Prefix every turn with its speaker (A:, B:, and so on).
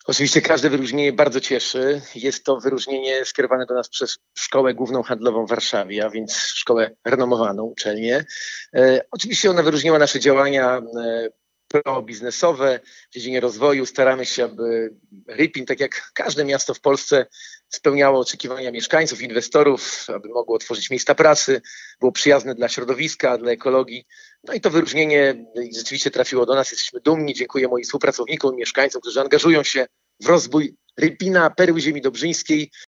A: Oczywiście każde wyróżnienie bardzo cieszy. Jest to wyróżnienie skierowane do nas przez Szkołę Główną Handlową w Warszawie, a więc szkołę renomowaną, uczelnię. Oczywiście ona wyróżniła nasze działania probiznesowe w dziedzinie rozwoju. Staramy się, aby Rypin, tak jak każde miasto w Polsce, spełniało oczekiwania mieszkańców, inwestorów, aby mogło otworzyć miejsca pracy, było przyjazne dla środowiska, dla ekologii. No i to wyróżnienie rzeczywiście trafiło do nas. Jesteśmy dumni. Dziękuję moim współpracownikom, mieszkańcom, którzy angażują się w rozwój Rypina, perły ziemi dobrzyńskiej.